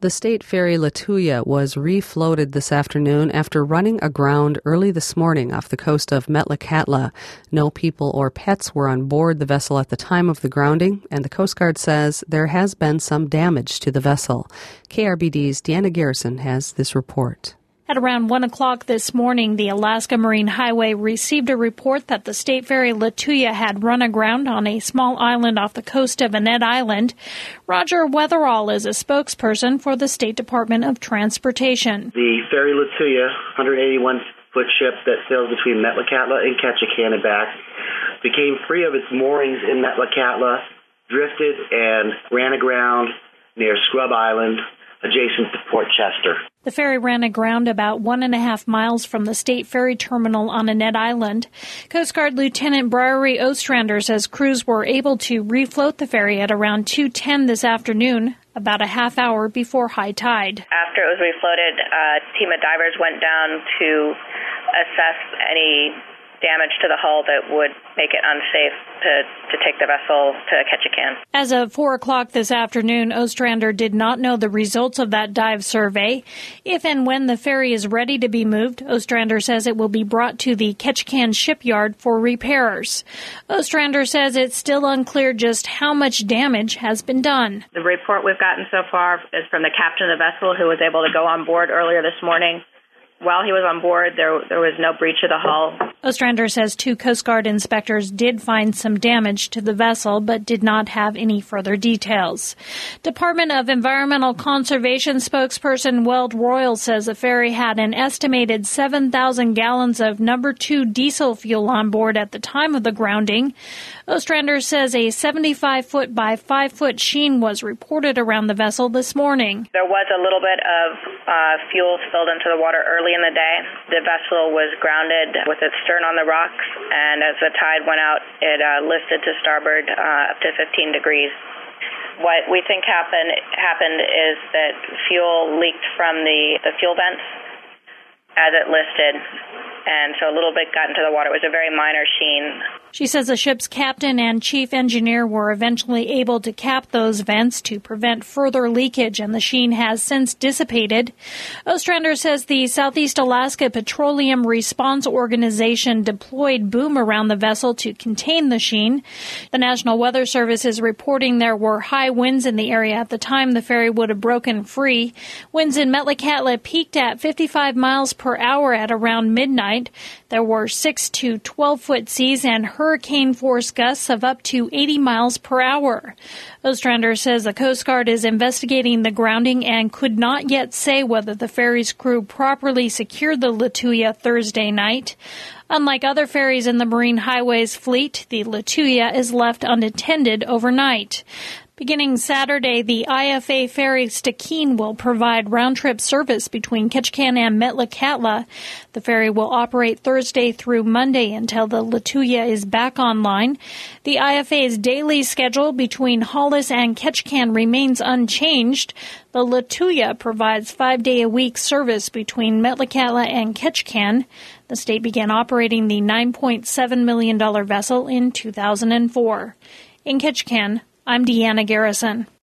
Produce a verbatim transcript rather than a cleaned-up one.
The state ferry Lituya was refloated this afternoon after running aground early this morning off the coast of Metlakatla. No people or pets were on board the vessel at the time of the grounding, and the Coast Guard says there has been some damage to the vessel. K R B D's Deanna Garrison has this report. At around one o'clock this morning, the Alaska Marine Highway received a report that the state ferry Lituya had run aground on a small island off the coast of Annette Island. Roger Weatherall is a spokesperson for the State Department of Transportation. The ferry Lituya, one hundred eighty-one foot ship that sails between Metlakatla and Ketchikan and back, became free of its moorings in Metlakatla, drifted and ran aground near Scrub Island, adjacent to Port Chester. The ferry ran aground about one and a half miles from the state ferry terminal on Annette Island. Coast Guard Lieutenant Briary Ostrander says crews were able to refloat the ferry at around two ten this afternoon, about a half hour before high tide. After it was refloated, a team of divers went down to assess any damage to the hull that would make it unsafe to, to take the vessel to Ketchikan. As of four o'clock this afternoon, Ostrander did not know the results of that dive survey. If and when the ferry is ready to be moved, Ostrander says it will be brought to the Ketchikan shipyard for repairs. Ostrander says it's still unclear just how much damage has been done. The report we've gotten so far is from the captain of the vessel, who was able to go on board earlier this morning. While he was on board, there there was no breach of the hull. Ostrander says two Coast Guard inspectors did find some damage to the vessel, but did not have any further details. Department of Environmental Conservation spokesperson Weld Royal says the ferry had an estimated seven thousand gallons of number two diesel fuel on board at the time of the grounding. Ostrander says a seventy-five foot by five foot sheen was reported around the vessel this morning. There was a little bit of uh, fuel spilled into the water early in the day. The vessel was grounded with its stern on the rocks, and as the tide went out, it uh, lifted to starboard uh, up to fifteen degrees. What we think happened happened is that fuel leaked from the, the fuel vents as it listed, and so a little bit got into the water. It was a very minor sheen. She says the ship's captain and chief engineer were eventually able to cap those vents to prevent further leakage, and the sheen has since dissipated. Ostrander says the Southeast Alaska Petroleum Response Organization deployed boom around the vessel to contain the sheen. The National Weather Service is reporting there were high winds in the area at the time the ferry would have broken free. Winds in Metlakatla peaked at fifty-five miles per hour at around midnight. There were six to twelve foot seas and hurricane force gusts of up to eighty miles per hour. Ostrander says the Coast Guard is investigating the grounding and could not yet say whether the ferry's crew properly secured the Lituya Thursday night. Unlike other ferries in the Marine Highways fleet, the Lituya is left unattended overnight. Beginning Saturday, the I F A ferry Stikine will provide round-trip service between Ketchikan and Metlakatla. The ferry will operate Thursday through Monday until the Lituya is back online. The I F A's daily schedule between Hollis and Ketchikan remains unchanged. The Lituya provides five-day-a-week service between Metlakatla and Ketchikan. The state began operating the nine point seven million dollars vessel in two thousand four. In Ketchikan, I'm Deanna Garrison.